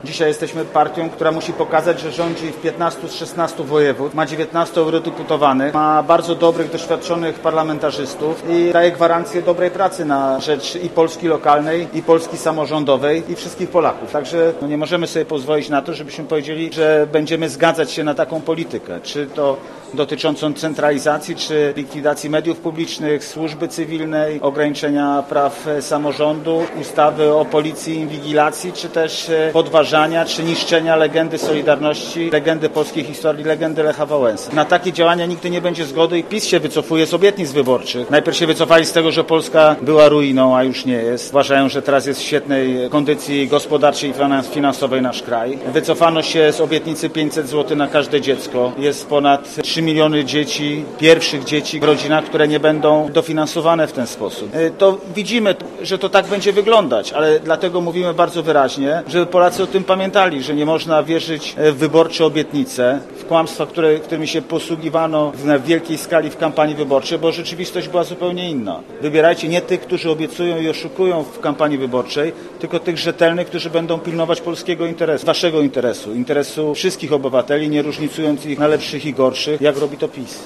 Dzisiaj jesteśmy partią, która musi pokazać, że rządzi w 15 z 16 województw, ma 19 eurodeputowanych, ma bardzo dobrych, doświadczonych parlamentarzystów i daje gwarancję dobrej pracy na rzecz i Polski lokalnej, i Polski samorządowej, i wszystkich Polaków. Także nie możemy sobie pozwolić na to, żebyśmy powiedzieli, że będziemy zgadzać się na taką politykę, czy to dotyczącą centralizacji, czy likwidacji mediów publicznych, służby cywilnej, ograniczenia praw samorządu, ustawy o policji i inwigilacji, czy też podważania, czy niszczenia legendy Solidarności, legendy polskiej historii, legendy Lecha Wałęsy. Na takie działania nigdy nie będzie zgody i PiS się wycofuje z obietnic wyborczych. Najpierw się wycofali z tego, że Polska była ruiną, a już nie jest. Uważają, że teraz jest w świetnej kondycji gospodarczej i finansowej nasz kraj. Wycofano się z obietnicy 500 zł na każde dziecko. Jest ponad 3 miliony dzieci, pierwszych dzieci w rodzinach, które nie będą dofinansowane w ten sposób. To widzimy, że to tak będzie wyglądać, ale dlatego mówimy bardzo wyraźnie, żeby Polacy o tym pamiętali, że nie można wierzyć w wyborcze obietnice, w kłamstwa, którymi się posługiwano w wielkiej skali w kampanii wyborczej, bo rzeczywistość była zupełnie inna. Wybierajcie nie tych, którzy obiecują i oszukują w kampanii wyborczej, tylko tych rzetelnych, którzy będą pilnować polskiego interesu, waszego interesu, interesu wszystkich obywateli, nie różnicując ich na lepszych i gorszych, jak robi to PiS.